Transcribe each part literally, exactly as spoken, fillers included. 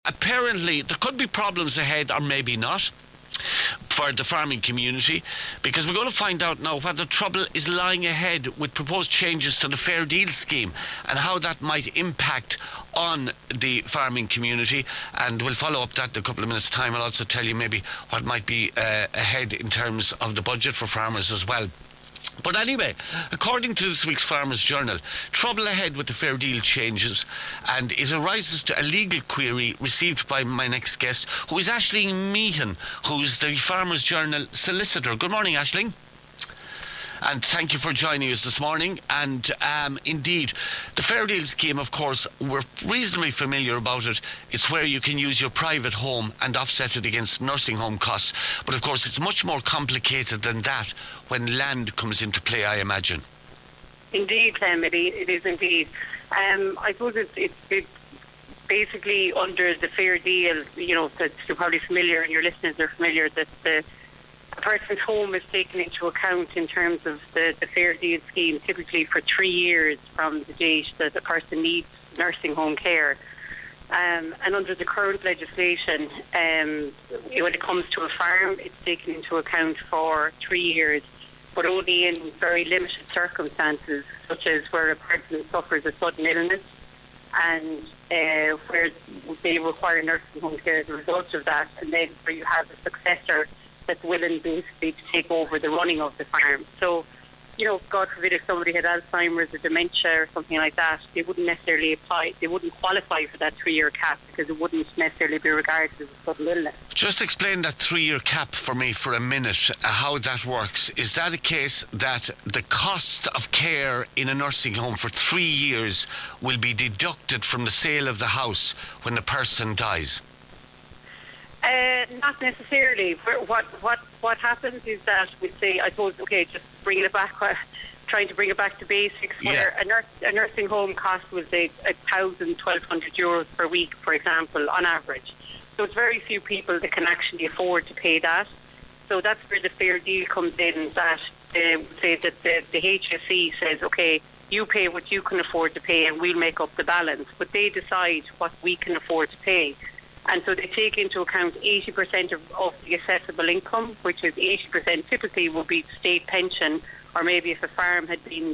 apparently there could be problems ahead, or maybe not, for the farming community, because we're going to find out now whether trouble is lying ahead with proposed changes to the Fair Deal scheme and how that might impact on the farming community. And we'll follow up that in a couple of minutes' time. I'll also tell you maybe what might be uh, ahead in terms of the budget for farmers as well. But anyway, according to this week's Farmers Journal, trouble ahead with the Fair Deal changes, and it arises to a legal query received by my next guest, who is Aisling Meehan, who's the Farmers Journal solicitor. Good morning, Aisling. And thank you for joining us this morning. And um, indeed, the Fair Deal scheme, of course, we're reasonably familiar about it. It's where you can use your private home and offset it against nursing home costs. But of course, it's much more complicated than that when land comes into play, I imagine. Indeed, Clem, it is, it is indeed. Um, I suppose it's, it's, it's basically under the Fair Deal, you know, that you're probably familiar and your listeners are familiar, that the a person's home is taken into account in terms of the, the Fair Deal scheme, typically for three years from the date that the person needs nursing home care. Um, and under the current legislation, um, when it comes to a farm, it's taken into account for three years, but only in very limited circumstances, such as where a person suffers a sudden illness and uh, where they require nursing home care as a result of that, and then where you have a successor that's willing basically to take over the running of the farm. So, you know, God forbid if somebody had Alzheimer's or dementia or something like that, they wouldn't necessarily apply, they wouldn't qualify for that three-year cap because it wouldn't necessarily be regarded as a sudden illness. Just explain that three-year cap for me for a minute, uh, how that works. Is that a case that the cost of care in a nursing home for three years will be deducted from the sale of the house when the person dies? Uh, not necessarily. What what what happens is that we say, I suppose, okay, just bringing it back, uh, trying to bring it back to basics. Yeah. Where a, nurse, a nursing home cost was a, a thousand, twelve hundred euros per week, for example, on average. So it's very few people that can actually afford to pay that. So that's where the Fair Deal comes in. That they would say that the, the H S E says, okay, you pay what you can afford to pay, and we'll make up the balance. But they decide what we can afford to pay. And so they take into account eighty percent of, of the assessable income, which is eighty percent typically will be state pension, or maybe if a farm had been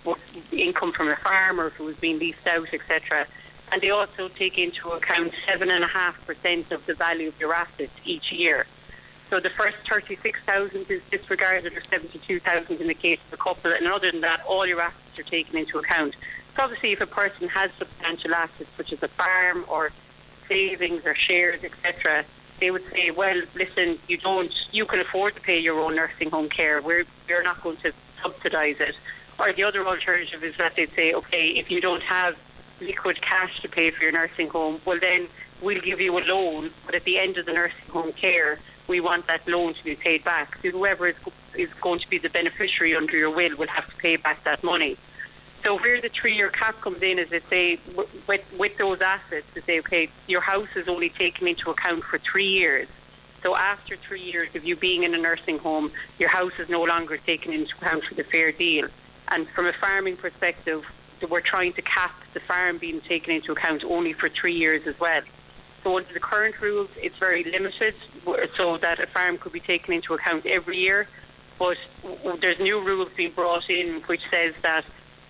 income from a farm, or if it was being leased out, et cetera. And they also take into account seven point five percent of the value of your assets each year. So the first thirty-six thousand is disregarded, or seventy-two thousand in the case of a couple. And other than that, all your assets are taken into account. So obviously if a person has substantial assets, such as a farm or savings or shares, et cetera, they would say, well, listen, you don't, you can afford to pay your own nursing home care. We're, we're not going to subsidise it. Or the other alternative is that they'd say, okay, if you don't have liquid cash to pay for your nursing home, well then we'll give you a loan, but at the end of the nursing home care, we want that loan to be paid back. So whoever is, is going to be the beneficiary under your will will have to pay back that money. So where the three-year cap comes in is they say, with, with those assets, they say, okay, your house is only taken into account for three years. So after three years of you being in a nursing home, your house is no longer taken into account for the Fair Deal. And from a farming perspective, we're trying to cap the farm being taken into account only for three years as well. So under the current rules, it's very limited, so that a farm could be taken into account every year. But there's new rules being brought in which says that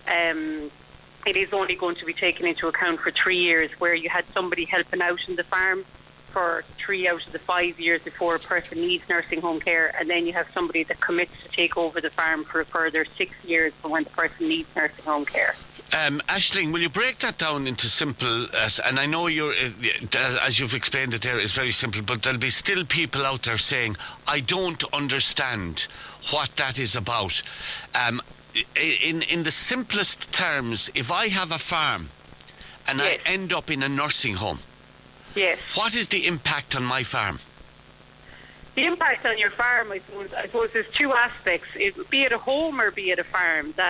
Um, it is only going to be taken into account for three years, where you had somebody helping out in the farm for three out of the five years before a person needs nursing home care, and then you have somebody that commits to take over the farm for a further six years for when the person needs nursing home care. Um, Aisling, will you break that down into simple, uh, and I know you're, uh, as you've explained it there, it's very simple, but there'll be still people out there saying, I don't understand what that is about. Um, In in the simplest terms, if I have a farm and yes. I end up in a nursing home, yes, what is the impact on my farm? The impact on your farm, I suppose, I suppose there's two aspects, it, be it a home or be it a farm, that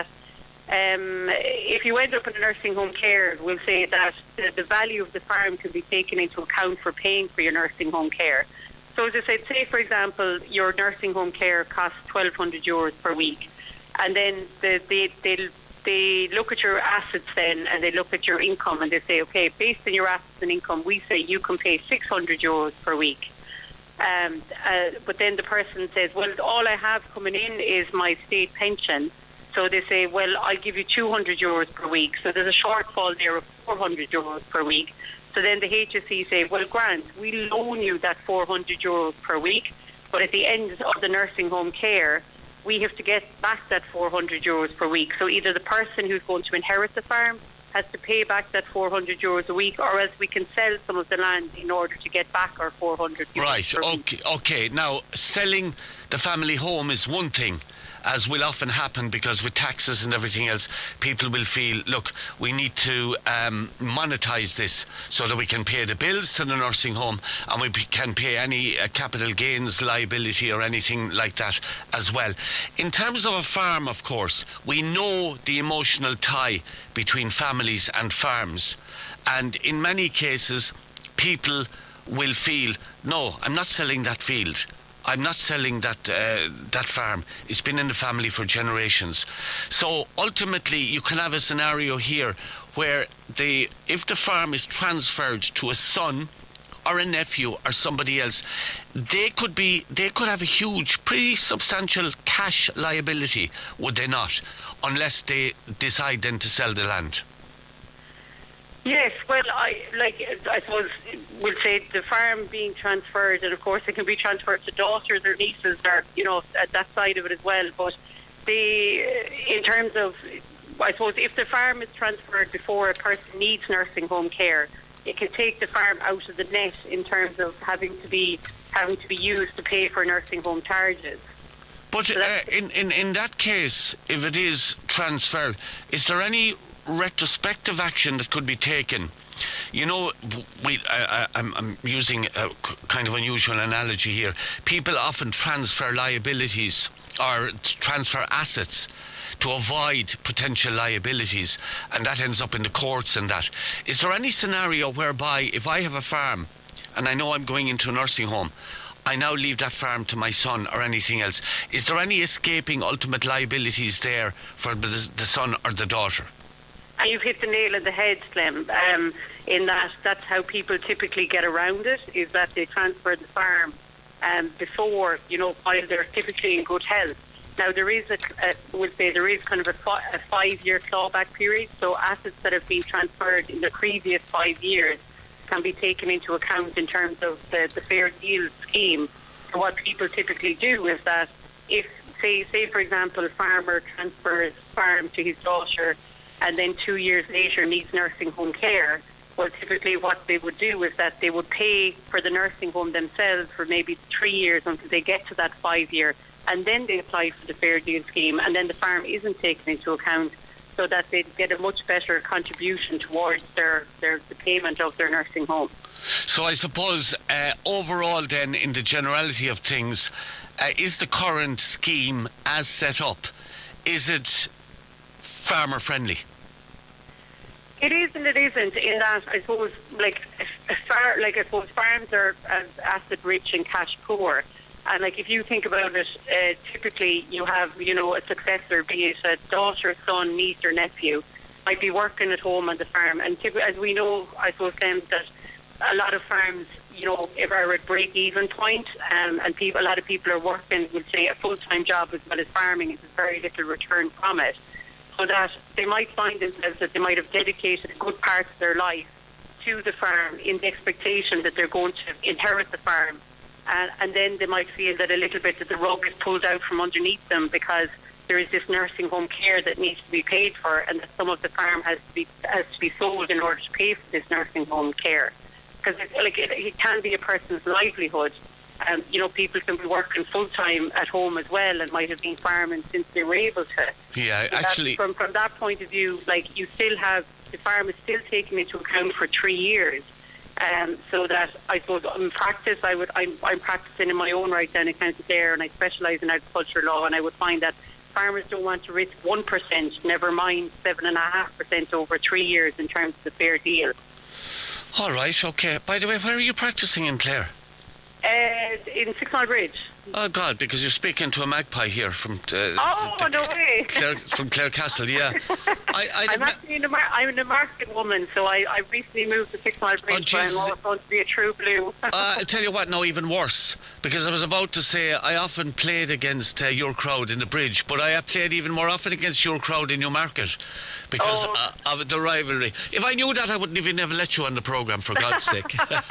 um, if you end up in a nursing home care, we'll say that the, the value of the farm can be taken into account for paying for your nursing home care. So as I said, say for example, your nursing home care costs twelve hundred euros per week. And then the, they, they'll they look at your assets then, and they look at your income, and they say, okay, based on your assets and income, we say you can pay six hundred euros per week. Um, uh, but then the person says, well, all I have coming in is my state pension. So they say, well, I'll give you two hundred euros per week. So there's a shortfall there of four hundred euros per week. So then the H S E say, well, Grant, we loan you that four hundred euros per week, but at the end of the nursing home care, we have to get back that four hundred euros per week. So either the person who's going to inherit the farm has to pay back that four hundred euros a week, or else we can sell some of the land in order to get back our four hundred euros right, per okay, week. okay. Now, selling the family home is one thing, as will often happen, because with taxes and everything else, people will feel, look, we need to um, monetize this so that we can pay the bills to the nursing home, and we can pay any uh, capital gains liability or anything like that as well. In terms of a farm, of course, we know the emotional tie between families and farms, and in many cases, people will feel, no, I'm not selling that field. I'm not selling that uh, that farm. It's been in the family for generations. So ultimately, you can have a scenario here where the if the farm is transferred to a son or a nephew or somebody else, they could be they could have a huge, pretty substantial cash liability, would they not? Unless they decide then to sell the land. Yes, well, I like. I suppose we'll say the farm being transferred, and of course it can be transferred to daughters or nieces, or you know, at that side of it as well. But the, in terms of, I suppose, if the farm is transferred before a person needs nursing home care, it can take the farm out of the net in terms of having to be having to be used to pay for nursing home charges. But So uh, in, in in that case, if it is transferred, is there any retrospective action that could be taken? You know, we, I, I, I'm, I'm using a kind of unusual analogy here. People often transfer liabilities or transfer assets to avoid potential liabilities, and that ends up in the courts and that. Is there any scenario whereby if I have a farm and I know I'm going into a nursing home, I now leave that farm to my son or anything else, is there any escaping ultimate liabilities there for the, the son or the daughter? And you've hit the nail on the head, Slim, um, in that that's how people typically get around it, is that they transfer the farm um, before, you know, while they're typically in good health. Now, there is, a, a we'll say, there is kind of a, fi- a five-year clawback period, so assets that have been transferred in the previous five years can be taken into account in terms of the, the Fair Deal scheme. So what people typically do is that if, say, say for example, a farmer transfers farm to his daughter and then two years later needs nursing home care, well, typically what they would do is that they would pay for the nursing home themselves for maybe three years until they get to that five year, and then they apply for the Fair Deal scheme, and then the farm isn't taken into account, so that they get a much better contribution towards their, their the payment of their nursing home. So I suppose uh, overall then, in the generality of things, uh, is the current scheme as set up, is it farmer friendly? It is and it isn't, in that I suppose like a far, like I suppose farms are uh, asset rich and cash poor, and like if you think about it, uh, typically you have, you know, a successor, be it a daughter, son, niece or nephew, might be working at home on the farm, and typically, as we know, I suppose then that a lot of farms, you know, are at break even point, um, and people, a lot of people are working, would say, a full time job as well as farming, and there's very little return from it. So that they might find themselves that they might have dedicated a good part of their life to the farm in the expectation that they're going to inherit the farm, and, and then they might feel that a little bit that the rug is pulled out from underneath them because there is this nursing home care that needs to be paid for, and that some of the farm has to be has to be sold in order to pay for this nursing home care, because it, like it, it can be a person's livelihood. Um, you know, people can be working full-time at home as well and might have been farming since they were able to. Yeah, so actually... From, from that point of view, like, you still have... The farm is still taken into account for three years. Um, so that, I suppose, in practice, I would, I'm, I'm practicing in my own right down in County Clare, and I specialise in agriculture law, and I would find that farmers don't want to risk one percent, never mind seven point five percent over three years in terms of the Fair Deal. All right, OK. By the way, where are you practicing in Clare? Uh, in Six Mile Bridge. Oh, God, because you're speaking to a magpie here from... Uh, oh, the, no way. Clare, from Clare Castle, yeah. I, I I'm actually an Amer- I'm an American woman, so I, I recently moved to Six Mile Bridge, oh, but I'm always going to be a true blue. uh, I'll tell you what, no, even worse, because I was about to say I often played against uh, your crowd in the Bridge, but I have played even more often against your crowd in Newmarket because oh. uh, of the rivalry. If I knew that, I wouldn't even ever let you on the programme, for God's sake.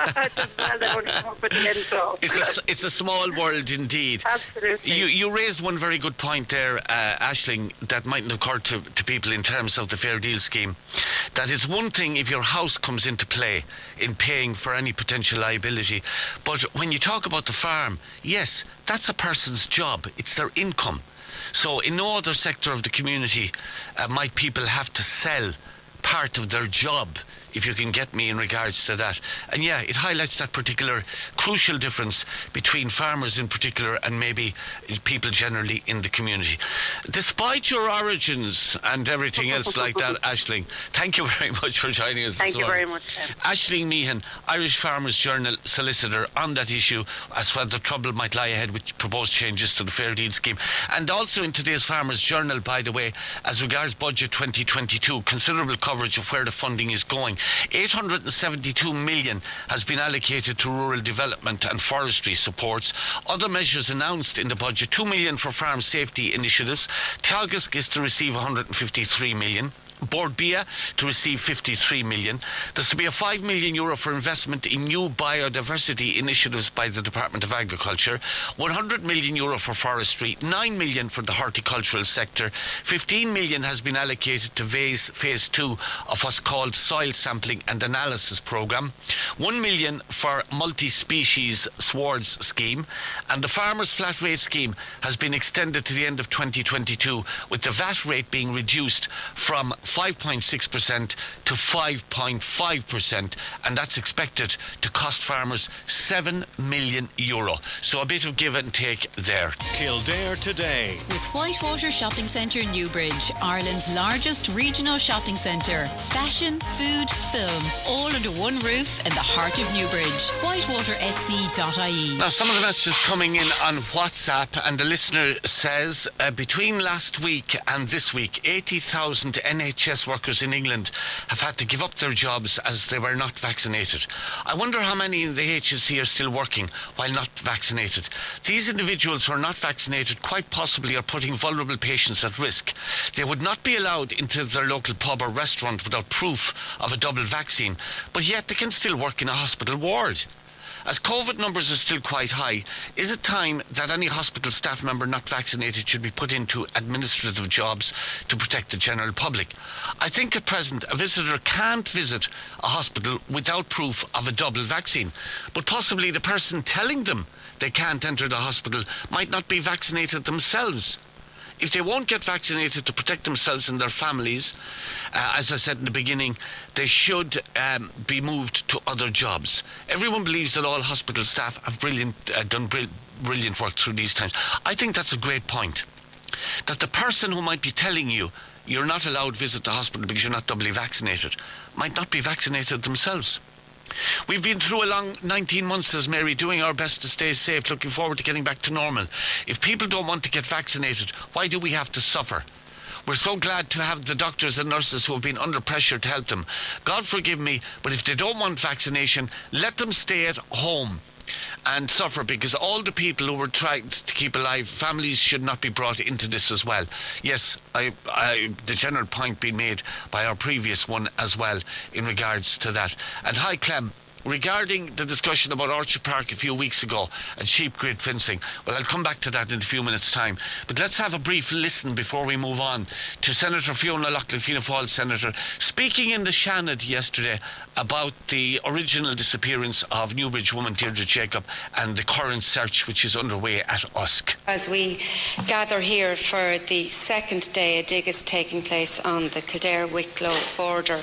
it's, a, it's a small world indeed. Absolutely. You, you raised one very good point there, uh, Aisling, that mightn't occur to, to people in terms of the Fair Deal scheme. That is one thing if your house comes into play in paying for any potential liability. But when you talk about the farm, yes, that's a person's job. It's their income. So in no other sector of the community uh, might people have to sell part of their job, if you can get me in regards to that. And yeah, it highlights that particular crucial difference between farmers in particular and maybe people generally in the community. Despite your origins and everything else like that, Aisling, thank you very much for joining us. Thank you very much. Aisling Meehan, Irish Farmers Journal solicitor, on that issue as well the trouble might lie ahead with proposed changes to the Fair Deal scheme. And also in today's Farmers Journal, by the way, as regards budget twenty twenty-two, considerable coverage of where the funding is going. eight hundred seventy-two million has been allocated to rural development and forestry supports. Other measures announced in the budget: two million for farm safety initiatives. Teagasc is to receive one hundred fifty-three million. Bord Bia to receive fifty-three million. There's to be a five million euro for investment in new biodiversity initiatives by the Department of Agriculture, one hundred million euro for forestry, nine million for the horticultural sector, fifteen million has been allocated to phase, phase two of what's called soil sampling and analysis programme, one million for multi-species swards scheme, and the farmers flat rate scheme has been extended to the end of twenty twenty-two, with the V A T rate being reduced from five point six percent to five point five percent, and that's expected to cost farmers seven million euro. So a bit of give and take there. Kildare Today. With Whitewater Shopping Centre Newbridge, Ireland's largest regional shopping centre. Fashion, food, film, all under one roof in the heart of Newbridge. whitewater s c dot i e. Now, some of the messages coming in on WhatsApp, and the listener says uh, between last week and this week, eighty thousand N H S workers in England have had to give up their jobs as they were not vaccinated. I wonder how many in the H S E are still working while not vaccinated. These individuals who are not vaccinated quite possibly are putting vulnerable patients at risk. They would not be allowed into their local pub or restaurant without proof of a double vaccine, but yet they can still work in a hospital ward. As COVID numbers are still quite high, is it time that any hospital staff member not vaccinated should be put into administrative jobs to protect the general public? I think at present a visitor can't visit a hospital without proof of a double vaccine, but possibly the person telling them they can't enter the hospital might not be vaccinated themselves. If they won't get vaccinated to protect themselves and their families, uh, as I said in the beginning, they should um, be moved to other jobs. Everyone believes that all hospital staff have brilliant, uh, done brill- brilliant work through these times. I think that's a great point. That the person who might be telling you you're not allowed to visit the hospital because you're not doubly vaccinated might not be vaccinated themselves. We've been through a long nineteen months, says Mary, doing our best to stay safe, looking forward to getting back to normal. If people don't want to get vaccinated, why do we have to suffer? We're so glad to have the doctors and nurses who have been under pressure to help them. God forgive me, but if they don't want vaccination, let them stay at home and suffer, because all the people who were trying to keep alive, families should not be brought into this as well. Yes, I, I, the general point being made by our previous one as well in regards to that. And hi, Clem. Regarding the discussion about Orchard Park a few weeks ago and sheep grid fencing, well, I'll come back to that in a few minutes' time. But let's have a brief listen before we move on to Senator Fiona Loughlin, Fianna Fáil Senator, speaking in the Seanad yesterday about the original disappearance of Newbridge woman Deirdre Jacob and the current search which is underway at Usk. As we gather here for the second day, a dig is taking place on the Kildare-Wicklow border,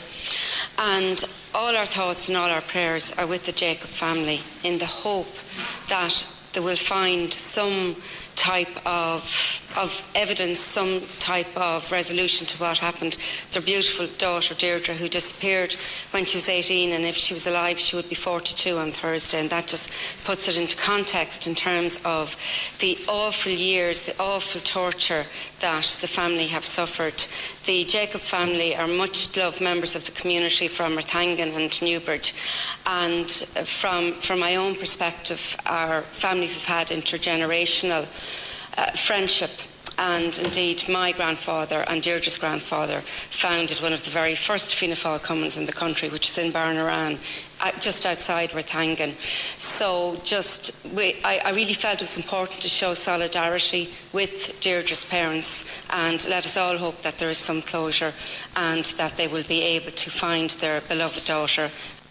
and all our thoughts and all our prayers are with the Jacob family in the hope that they will find some type of of evidence, some type of resolution to what happened. Their beautiful daughter Deirdre, who disappeared when she was eighteen, and if she was alive she would be forty-two on Thursday, and that just puts it into context in terms of the awful years, the awful torture that the family have suffered. The Jacob family are much loved members of the community from Rathangan and Newbridge, and from, from my own perspective, our families have had intergenerational uh, friendship. And indeed, my grandfather and Deirdre's grandfather founded one of the very first Fianna Fáil Commons in the country, which is in Barnaran, just outside Rathangan. So just, we, I, I really felt it was important to show solidarity with Deirdre's parents, and let us all hope that there is some closure and that they will be able to find their beloved daughter.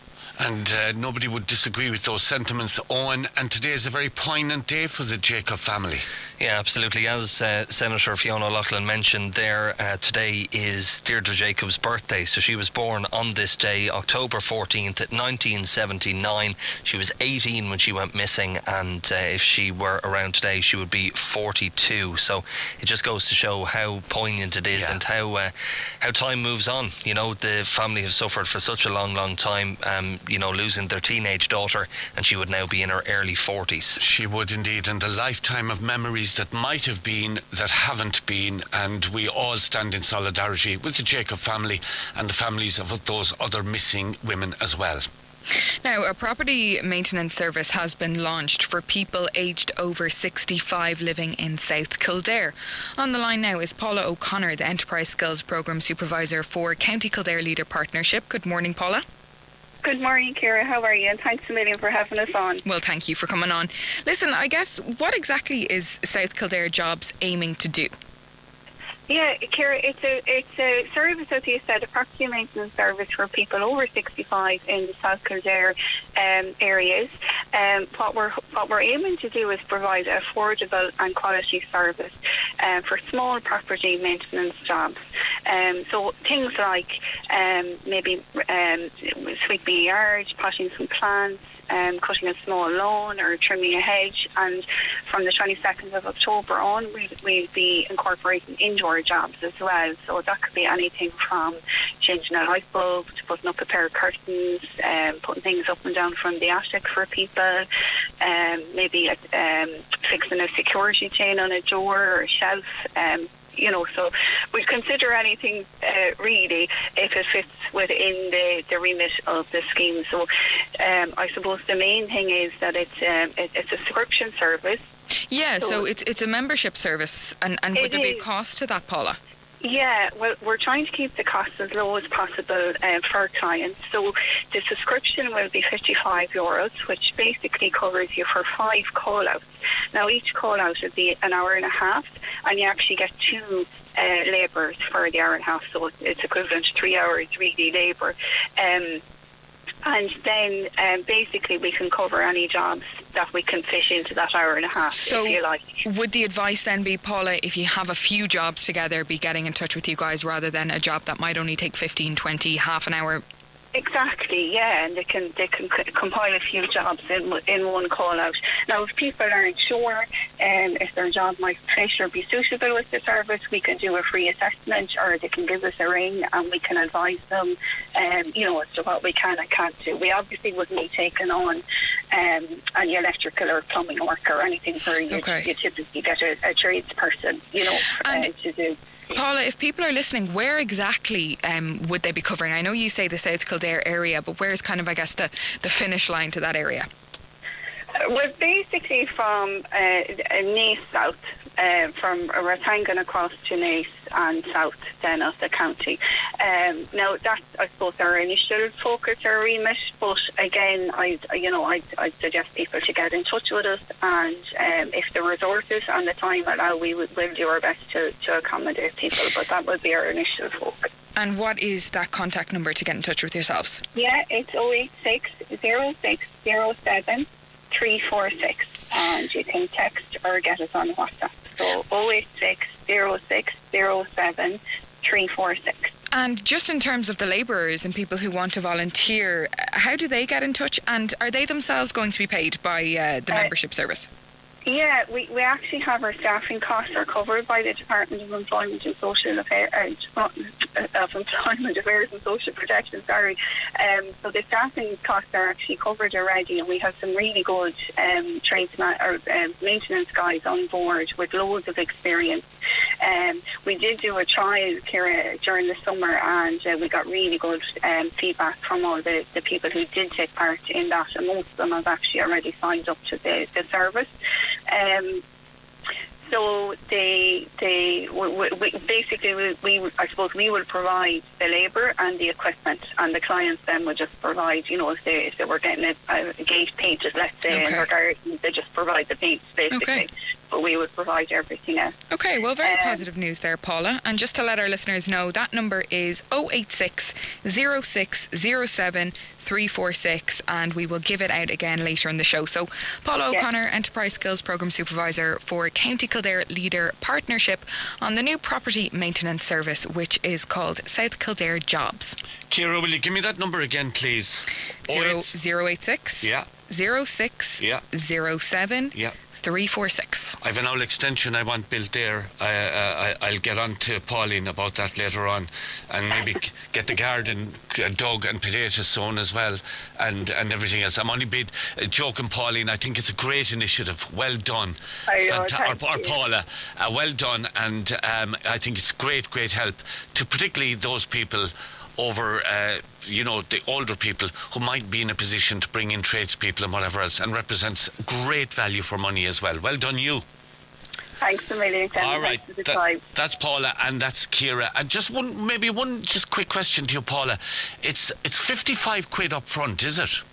And uh, nobody would disagree with those sentiments, Owen. And today is a very poignant day for the Jacob family. Yeah, absolutely. As uh, Senator Fiona O'Loughlin mentioned there, uh, today is Deirdre Jacobs' birthday. So she was born on this day, October fourteenth, nineteen seventy-nine. She was eighteen when she went missing, and uh, if she were around today, she would be forty-two. So it just goes to show how poignant it is, yeah. and how uh, how time moves on. You know, the family have suffered for such a long, long time. Um, you know, losing their teenage daughter, and she would now be in her early forties. She would indeed, and a lifetime of memories that might have been, that haven't been, and we all stand in solidarity with the Jacob family and the families of those other missing women as well. Now, a property maintenance service has been launched for people aged over sixty-five living in South Kildare. On the line now is Paula O'Connor, the Enterprise Skills Programme Supervisor for County Kildare Leader Partnership. Good morning, Paula. Good morning, Ciara. How are you? And thanks a million for having us on. Well, thank you for coming on. Listen, I guess, what exactly is South Kildare Jobs aiming to do? Yeah, Ciara, it's a it's a service, as you said, a property maintenance service for people over sixty-five in the South Kildare um, areas. Um, what we're what we're aiming to do is provide an affordable and quality service uh, for small property maintenance jobs. Um, so things like um, maybe um, sweeping a yard, potting some plants, Um, cutting a small lawn or trimming a hedge, and from the twenty-second of October on we, we'll be incorporating indoor jobs as well. So that could be anything from changing a light bulb to putting up a pair of curtains, um, putting things up and down from the attic for people, um, maybe um, fixing a security chain on a door or a shelf. Um, You know, so we'd consider anything uh, really if it fits within the, the remit of the scheme. So um, I suppose the main thing is that it's um, it, it's a subscription service. Yeah, so, so it's it's a membership service, and, and would there be a cost to that, Paula? Yeah, well, we're trying to keep the costs as low as possible uh, for our clients. So the subscription will be fifty-five euros, which basically covers you for five call-outs. Now, each call-out would be an hour and a half, and you actually get two uh, labourers for the hour and a half, so it's equivalent to three hours really labour. Um, and then um, basically we can cover any jobs that we can fit into that hour and a half, so if you like. Would the advice then be, Paula, if you have a few jobs together, be getting in touch with you guys rather than a job that might only take fifteen, twenty, half an hour? Exactly, yeah, and they can they can c- compile a few jobs in in one call out. Now, if people aren't sure um, if their job might fit or be suitable with the service, we can do a free assessment, or they can give us a ring and we can advise them, um, you know, as to what we can and can't do. We obviously wouldn't be taking on um, any electrical or plumbing work or anything where you, okay. you typically get a, a tradesperson, you know, uh, to do. Paula, if people are listening, where exactly um, would they be covering? I know you say the South Kildare area, but where's kind of, I guess, the, the finish line to that area? Uh, well, basically from uh, Naas south, uh, from Rathangan across to Naas and south then of the county. Um, now, that's, I suppose, our initial focus or remit, but again, I, you know, I I suggest people to get in touch with us, and um, if the resources and the time allow, we will we'll do our best to, to accommodate people, but that will be our initial focus. And what is that contact number to get in touch with yourselves? Yeah, it's oh eight six, oh six oh seven, three four six, and you can text or get us on WhatsApp. So oh eight six, oh six oh seven, three four six. And just in terms of the labourers and people who want to volunteer, how do they get in touch, and are they themselves going to be paid by uh, the uh, membership service? Yeah, we, we actually have our staffing costs are covered by the Department of Employment and Social Affairs, uh, of Employment Affairs and Social Protection. Sorry, um, so the staffing costs are actually covered already, and we have some really good um, tradesman or um, maintenance guys on board with loads of experience. Um, we did do a trial, Ciara, during the summer, and uh, we got really good um, feedback from all the, the people who did take part in that, and most of them have actually already signed up to the, the service. Um, so they, they, we, we, basically, we, we, I suppose we would provide the labour and the equipment, and the clients then would just provide, you know, if they, if they were getting a, a gate painted, let's say, Okay. in their garden, they just provide the paints, basically. Okay. But we would provide everything else. Okay, well, very Um, positive news there, Paula. And just to let our listeners know, that number is oh eight six, oh six oh seven, three four six, and we will give it out again later in the show. So, Paula Yeah. O'Connor, Enterprise Skills Programme Supervisor for County Kildare Leader Partnership on the new property maintenance service, which is called South Kildare Jobs. Ciara, will you give me that number again, please? Zero, oh eight zero eight six, Yeah. zero six, Yeah. zero seven, Yeah. three four six. I've an owl extension I want built there. I, I, I'll get on to Pauline about that later on, and maybe g- get the garden uh, dug and potatoes sown as well, and, and everything else. I'm only bit uh, joking, Pauline. I think it's a great initiative. Well done. I know, thank or, or you. Paula, uh, well done, and um, I think it's great, great help to particularly those people over, uh, you know, the older people who might be in a position to bring in tradespeople and whatever else, and represents great value for money as well. Well done, you. Thanks a million. Ken. All right, Thanks for the that- time. that's Paula and that's Ciara. And just one, maybe one, just quick question to you, Paula. It's it's fifty-five quid up front, is it?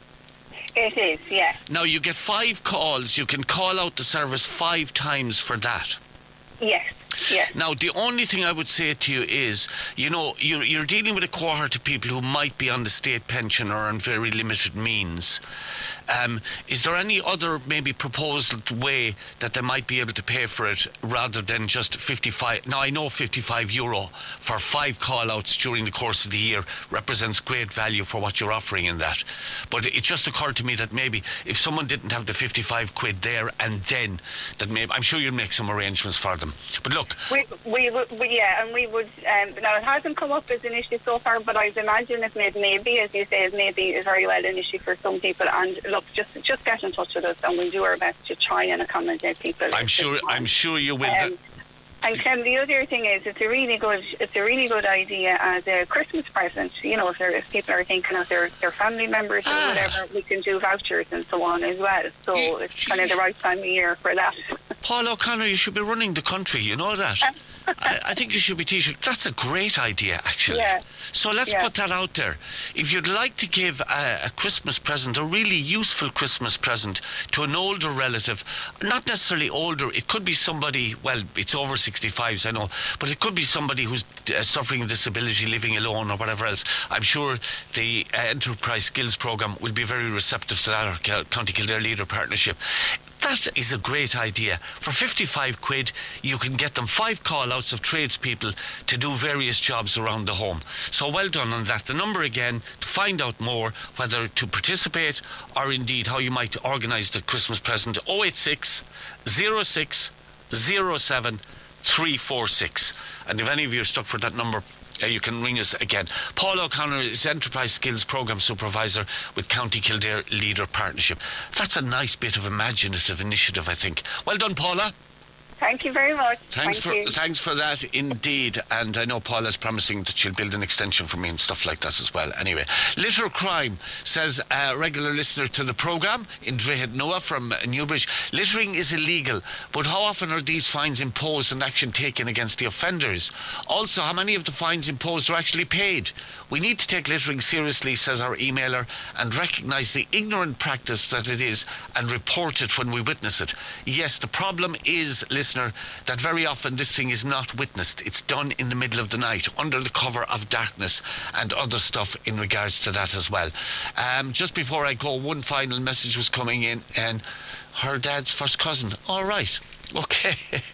It is, yeah. Now you get five calls. You can call out the service five times for that. Yes, yes. Now, the only thing I would say to you is, you know, you're, you're dealing with a cohort of people who might be on the state pension or on very limited means. Um, is there any other maybe proposed way that they might be able to pay for it rather than just fifty-five? Now, I know fifty-five euro for five call-outs during the course of the year represents great value for what you're offering in that. But it just occurred to me that maybe if someone didn't have the fifty-five quid there and then, that maybe, I'm sure you'll make some arrangements for them. But look, We, we, would- we, yeah, and we would, um, now it hasn't come up as an issue so far, but I'd imagine it may, maybe, as you say, it may be very well an issue for some people. And look, just just get in touch with us, and we'll do our best to try and accommodate people. I'm sure, I'm sure you will. Um, and Ken, the other thing is, it's a really good, it's a really good idea as a Christmas present. You know, if, there, if people are thinking of their, their family members or Ah. whatever, we can do vouchers and so on as well. So You- it's kind of the right time of year for that. Paul O'Connor, you should be running the country, you know that? I, I think you should be teaching. That's a great idea, actually. Yeah. So let's Yeah. put that out there. If you'd like to give a, a Christmas present, a really useful Christmas present to an older relative, not necessarily older, it could be somebody, well, it's over sixty-fives, I know, but it could be somebody who's uh, suffering a disability, living alone or whatever else. I'm sure the uh, Enterprise Skills Programme will be very receptive to that, or Cal- County Kildare Leader Partnership. That is a great idea. For fifty-five quid, you can get them five call-outs of tradespeople to do various jobs around the home. So well done on that. The number again, to find out more, whether to participate or indeed how you might organise the Christmas present, oh eight six, oh six, oh seven, three four six. And if any of you are stuck for that number, Uh, you can ring us again. Paul O'Connor is Enterprise Skills Programme Supervisor with County Kildare Leader Partnership. That's a nice bit of imaginative initiative, I think. Well done, Paula. Thank you very much. Thanks Thank for you. thanks for that indeed. And I know Paula's promising that she'll build an extension for me and stuff like that as well. Anyway, litter crime, says a regular listener to the programme in Droichead Noah from Newbridge. Littering is illegal, but how often are these fines imposed and action taken against the offenders? Also, how many of the fines imposed are actually paid? We need to take littering seriously, says our emailer, and recognise the ignorant practice that it is and report it when we witness it. Yes, the problem is, listener, that very often this thing is not witnessed. It's done in the middle of the night, under the cover of darkness, and other stuff in regards to that as well. Um, just before I go, one final message was coming in, and her dad's first cousin. All right. Okay.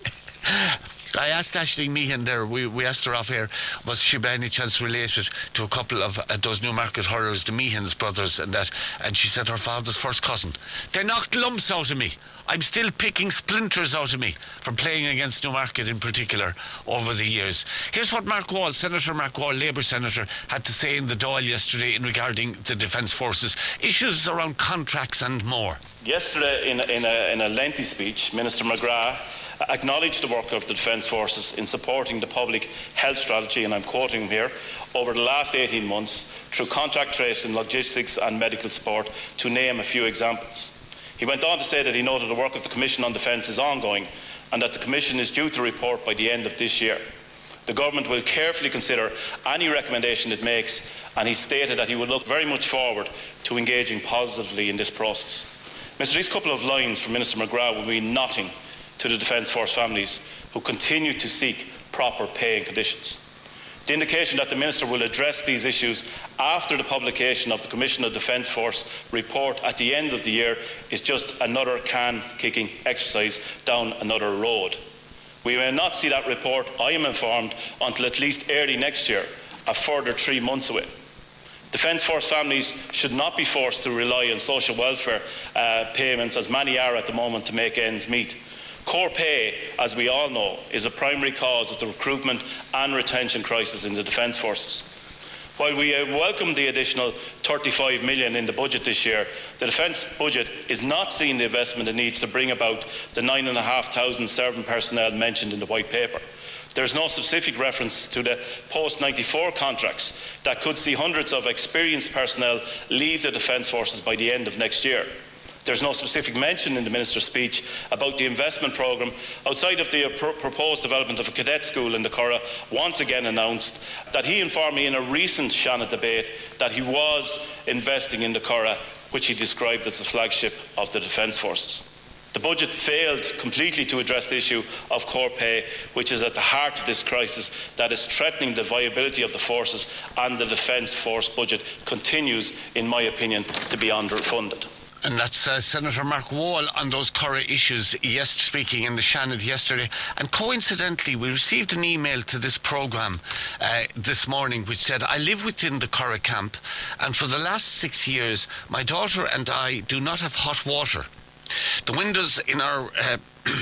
I asked Ashley Meehan there, we, we asked her off air, was she by any chance related to a couple of uh, those Newmarket hurlers, the Meehan's brothers and that, and she said her father's first cousin. They knocked lumps out of me. I'm still picking splinters out of me from playing against Newmarket in particular over the years. Here's what Mark Wall, Senator Mark Wall, Labour Senator, had to say in the Dáil yesterday in regarding the Defence Forces, issues around contracts and more. Yesterday, in a, in a, in a lengthy speech, Minister McGrath acknowledged the work of the Defence Forces in supporting the public health strategy, and I'm quoting him here, over the last eighteen months through contract tracing, logistics and medical support, to name a few examples. He went on to say that he noted the work of the Commission on Defence is ongoing and that the Commission is due to report by the end of this year. The Government will carefully consider any recommendation it makes, and he stated that he would look very much forward to engaging positively in this process. Mister These couple of lines from Minister McGrath will mean nothing to the Defence Force families who continue to seek proper pay and conditions. The indication that the Minister will address these issues after the publication of the Commission of Defence Force report at the end of the year is just another can-kicking exercise down another road. We may not see that report, I am informed, until at least early next year, a further three months away. Defence Force families should not be forced to rely on social welfare uh, payments, as many are at the moment, to make ends meet. Core pay, as we all know, is a primary cause of the recruitment and retention crisis in the Defence Forces. While we uh, welcome the additional thirty-five million dollars in the budget this year, the Defence budget is not seeing the investment it needs to bring about the nine thousand five hundred serving personnel mentioned in the White Paper. There is no specific reference to the post ninety-four contracts that could see hundreds of experienced personnel leave the Defence Forces by the end of next year. There is no specific mention in the Minister's speech about the investment programme outside of the pro proposed development of a cadet school in the Curragh, once again announced that he informed me in a recent Shannon debate that he was investing in the Curragh, which he described as the flagship of the Defence Forces. The budget failed completely to address the issue of core pay, which is at the heart of this crisis that is threatening the viability of the forces, and the Defence Force budget continues, in my opinion, to be underfunded. And that's uh, Senator Mark Wall on those Curragh issues, yes, speaking in the Shannon yesterday. And coincidentally, we received an email to this programme uh, this morning which said, I live within the Curragh camp, and for the last six years, my daughter and I do not have hot water. The windows in our uh,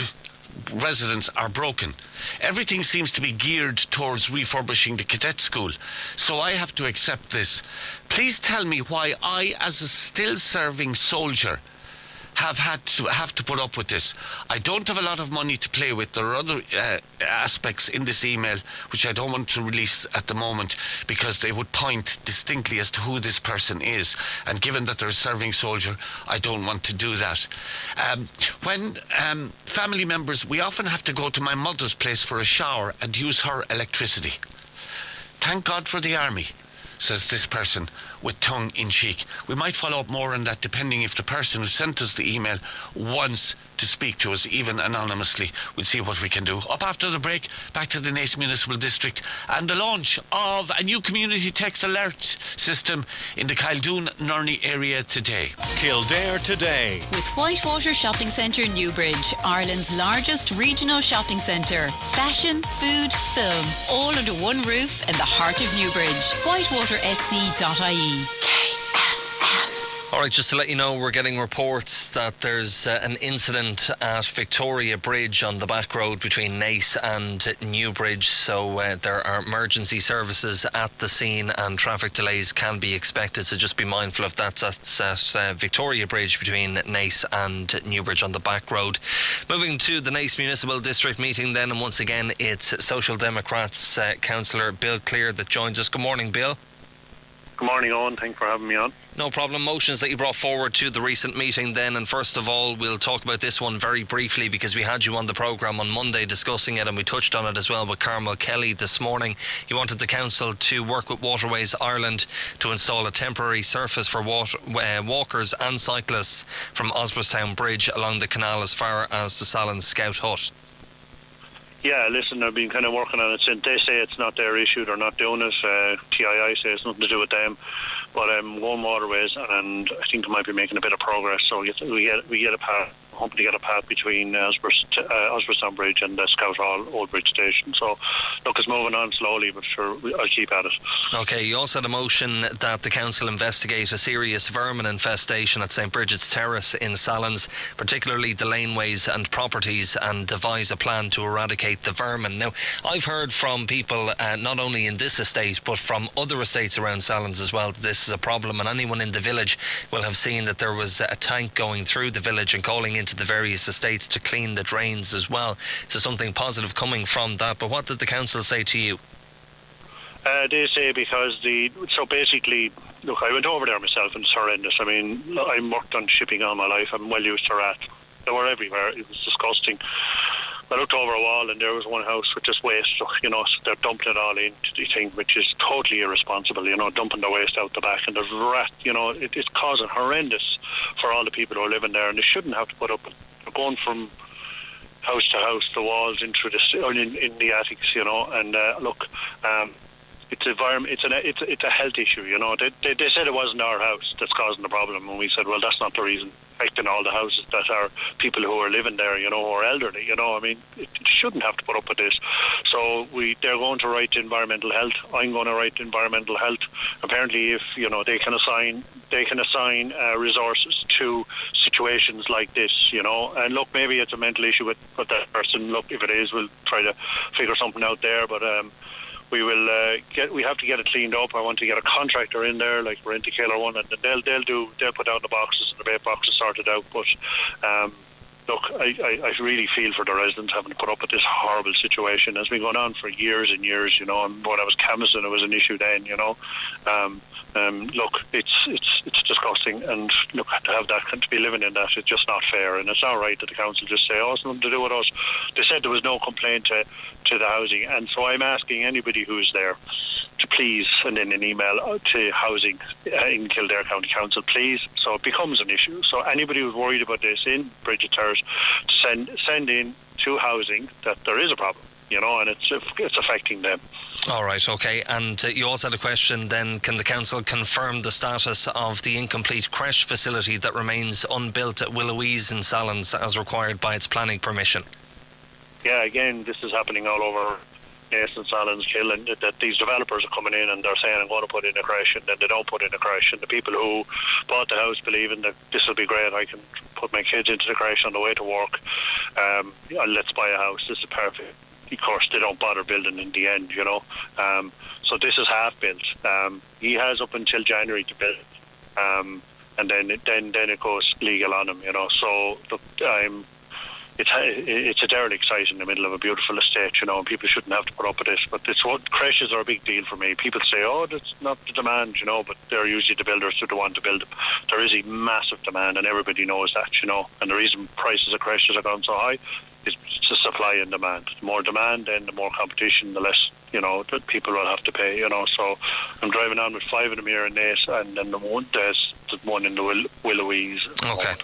residence are broken. Everything seems to be geared towards refurbishing the cadet school, so I have to accept this. Please tell me why I, as a still serving soldier, have had to have to put up with this. I don't have a lot of money to play with. There are other uh, aspects in this email which I don't want to release at the moment because they would point distinctly as to who this person is, and given that they're a serving soldier, I don't want to do that. Um, when um, family members, we often have to go to my mother's place for a shower and use her electricity. Thank God for the army, says this person with tongue in cheek. We might follow up more on that depending if the person who sent us the email wants to speak to us, even anonymously. We'll see what we can do. Up after the break, back to the Naas Municipal District and the launch of a new community text alert system in the Kildune-Nurney area today. Kildare Today. With Whitewater Shopping Centre Newbridge, Ireland's largest regional shopping centre. Fashion, food, film, all under one roof in the heart of Newbridge. whitewater s c dot i e. Alright, just to let you know, we're getting reports that there's uh, an incident at Victoria Bridge on the back road between Naas and Newbridge, so uh, there are emergency services at the scene and traffic delays can be expected, so just be mindful of that. That's at uh, Victoria Bridge between Naas and Newbridge on the back road. Moving to the Naas Municipal District meeting then, and once again it's Social Democrats uh, Councillor Bill Clear that joins us. Good morning, Bill. Good morning, Owen. Thanks for having me on. No problem. Motions that you brought forward to the recent meeting then, and first of all we'll talk about this one very briefly because we had you on the programme on Monday discussing it, and we touched on it as well with Carmel Kelly this morning. You wanted the council to work with Waterways Ireland to install a temporary surface for water, uh, walkers and cyclists from Osborstown Bridge along the canal as far as the Salon Scout Hut. Yeah, listen, I've been kind of working on it since. They say it's not their issue, they're not doing it. Uh, T I I say it's nothing to do with them. But I'm um, going Waterways, and I think they might be making a bit of progress. So we get we get, we get a pass hoping to get a path between uh, Osborne Bridge and the Scout Hall Old Bridge Station. So, look, it's moving on slowly, but sure, I'll keep at it. Okay, you also had a motion that the council investigate a serious vermin infestation at St Bridget's Terrace in Sallins, particularly the laneways and properties, and devise a plan to eradicate the vermin. Now, I've heard from people, uh, not only in this estate, but from other estates around Sallins as well, that this is a problem, and anyone in the village will have seen that there was a tank going through the village and calling into the various estates to clean the drains as well. So something positive coming from that. But what did the council say to you? Uh, they say because the so basically, look, I went over there myself and it's horrendous. I mean, I worked on shipping all my life. I'm well used to rats. They were everywhere. It was disgusting. I looked over a wall and there was one house with just waste. You know, so they're dumping it all into the thing, which is totally irresponsible. You know, dumping the waste out the back, and there's rat. You know, it, it's causing horrendous for all the people who are living there, and they shouldn't have to put up. They're going from house to house, the walls into the or in, in the attics. You know, and uh, look. Um, It's environment. It's an. It's it's a health issue. You know, they, they they said it wasn't our house that's causing the problem, and we said, well, that's not the reason. Affecting all the houses that are people who are living there, you know, who are elderly. You know, I mean, it, it shouldn't have to put up with this. So we they're going to write to environmental health. I'm going to write to environmental health. Apparently, if you know, they can assign they can assign uh, resources to situations like this. You know, and look, maybe it's a mental issue with, with that person. Look, if it is, we'll try to figure something out there. But um. We will uh, get. We have to get it cleaned up. I want to get a contractor in there, like Rentokil or one, and they'll they'll do. They'll put down the boxes and the bait boxes sorted out. But um, look, I, I, I really feel for the residents having to put up with this horrible situation. It's been going on for years and years. You know, and when I was canvassing, it was an issue then. You know, um, um, look, it's it's it's disgusting, and look, to have that to be living in that, it's just not fair, and it's not right that the council just say, oh, it's nothing to do with us. They said there was no complaint to. to the housing, and so I'm asking anybody who's there to please send in an email to housing in Kildare County Council, please, so it becomes an issue. So anybody who's worried about this in Bridget Terrace, to send send in to housing that there is a problem, you know, and it's it's affecting them. All right, okay. And uh, you also had a question then, can the council confirm the status of the incomplete creche facility that remains unbuilt at Willowees in Sallins as required by its planning permission? Yeah, again, this is happening all over Nason, Sallins, Kill, and that these developers are coming in and they're saying, I'm going to put in a creche, and then they don't put in a creche. And the people who bought the house believing that this will be great, I can put my kids into the creche on the way to work, um, let's buy a house, this is perfect. Of course, they don't bother building in the end, you know. Um, so this is half built. Um, he has up until January to build, um, and then it, then then it goes legal on him, you know. So look, I'm. It's it's a derelict site in the middle of a beautiful estate, you know, and people shouldn't have to put up with this. But it's what creches are a big deal for me. People say, oh, that's not the demand, you know, but they're usually the builders who want to build them. There is a massive demand, and everybody knows that, you know. And the reason prices of creches are gone so high is the supply and demand. The more demand, then the more competition, the less, you know, that people will have to pay, you know. So I'm driving on with five of them here in Naas, and then the one there's the one in the Will- Willowees. Okay.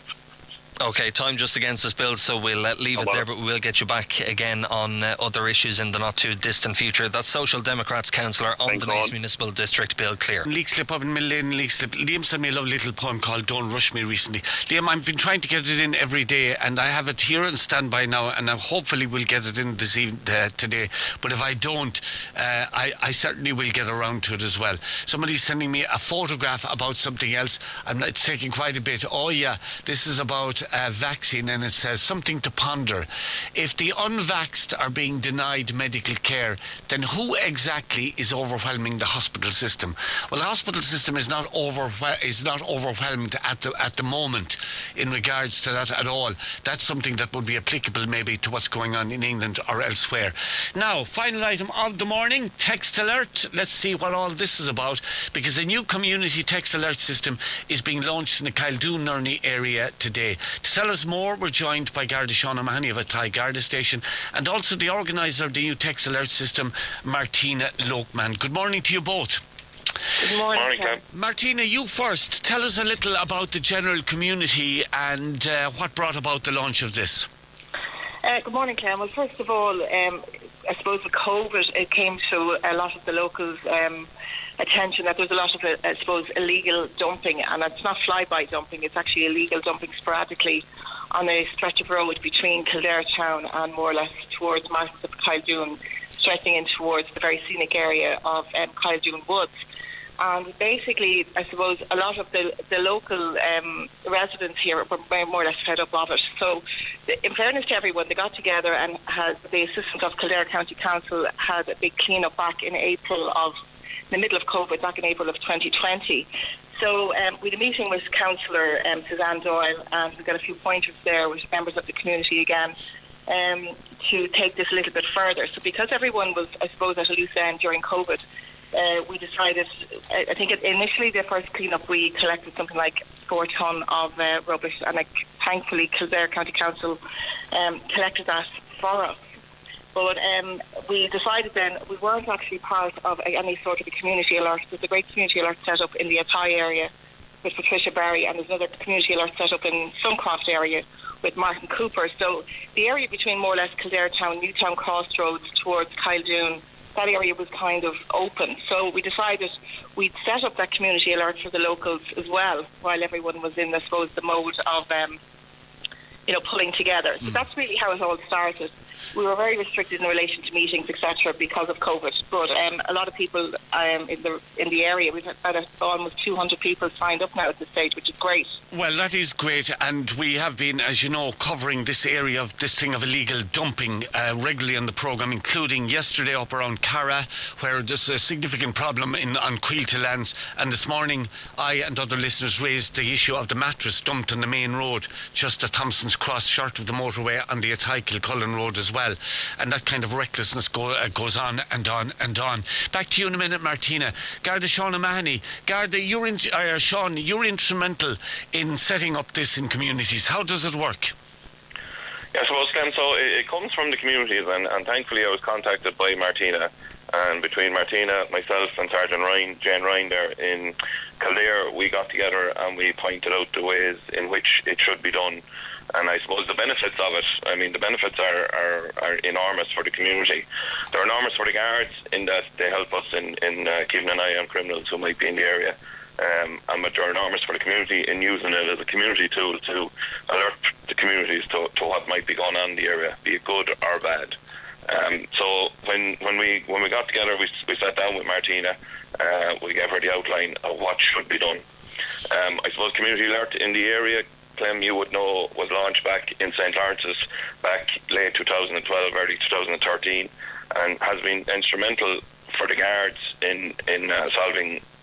Okay, time just against us, Bill, so we'll uh, leave oh, it well. there, but we will get you back again on uh, other issues in the not too distant future. That's Social Democrats councillor on Thanks the Naas Municipal District, Bill Clear. Leixlip up in Millane, Leixlip. Liam sent me a lovely little poem called Don't Rush Me recently. Liam, I've been trying to get it in every day, and I have it here and standby now, and I hopefully will get it in this evening, uh, today. But if I don't, uh, I, I certainly will get around to it as well. Somebody's sending me a photograph about something else. I'm, it's taking quite a bit. Oh yeah, this is about Uh, vaccine, and it says something to ponder. If the unvaxxed are being denied medical care, then who exactly is overwhelming the hospital system? Well, the hospital system is not over is not overwhelmed at the at the moment in regards to that at all. That's something that would be applicable maybe to what's going on in England or elsewhere. Now, final item of the morning, text alert. Let's see what all this is about, because a new community text alert system is being launched in the Kildare area today. To tell us more, we're joined by Garda Sean O'Mahony of Athy Garda Station, and also the organiser of the new text alert system, Martina Lokman. Good morning to you both. Good morning, morning Cam. Martina, you first. Tell us a little about the general community and uh, what brought about the launch of this. Uh, good morning, Clem. Well, first of all, um, I suppose with COVID, it came to a lot of the locals' um, attention that there's a lot of, uh, I suppose, illegal dumping, and it's not fly-by dumping, it's actually illegal dumping sporadically on a stretch of road between Kildare town and more or less towards Martins of Kyledoon, stretching in towards the very scenic area of um, Kyledoon Woods. And basically, I suppose a lot of the, the local um, residents here were more or less fed up of it. So, the, in fairness to everyone, they got together and had, the assistant of Kildare County Council had a big clean-up back in April of, in the middle of COVID, back in April of twenty twenty. So um, we had a meeting with Councillor um, Suzanne Doyle, and we got a few pointers there with members of the community again um, to take this a little bit further. So because everyone was, I suppose, at a loose end during COVID, Uh, we decided, I think initially the first clean-up we collected something like four tonne of uh, rubbish, and like, thankfully Kildare County Council um, collected that for us. But um, we decided then we weren't actually part of any sort of a community alert. There's a great community alert set up in the Athy area with Patricia Barry, and there's another community alert set up in Suncroft area with Martin Cooper. So the area between more or less Kildare Town, Newtown Crossroads towards Kyledoon, that area was kind of open. So we decided we'd set up that community alert for the locals as well, while everyone was in, I suppose, the mode of, um, you know, pulling together. So mm. that's really how it all started. We were very restricted in relation to meetings, et cetera, because of COVID. But um, a lot of people um, in the in the area, we've had about almost two hundred people signed up now at this stage, which is great. Well, that is great, and we have been, as you know, covering this area of this thing of illegal dumping uh, regularly on the programme, including yesterday up around Cara, where there's a significant problem in on Quilty lands, and this morning I and other listeners raised the issue of the mattress dumped on the main road, just at Thompson's Cross, short of the motorway, on the Athy Kilcullen Road as well, and that kind of recklessness go, uh, goes on and on and on. Back to you in a minute, Martina. Garda Sean O'Mahony. Garda, you're in, uh, Sean, you're instrumental in setting up this in communities. How does it work? Yeah, I suppose, Glenn, so it, it comes from the communities, and, and thankfully I was contacted by Martina, and between Martina, myself and Sergeant Ryan, Jane Ryan there in Kildare, we got together and we pointed out the ways in which it should be done. And I suppose the benefits of it, I mean, the benefits are, are, are enormous for the community. They're enormous for the guards in that they help us in, in uh, keeping an eye on criminals who might be in the area. Um, and but they're enormous for the community in using it as a community tool to alert the communities to, to what might be going on in the area, be it good or bad. Um, so when when we when we got together, we, we sat down with Martina, uh, we gave her the outline of what should be done. Um, I suppose Community Alert in the area, Clem, you would know, was launched back in Saint Lawrence's back late two thousand twelve, early two thousand thirteen, and has been instrumental for the guards in in uh, solving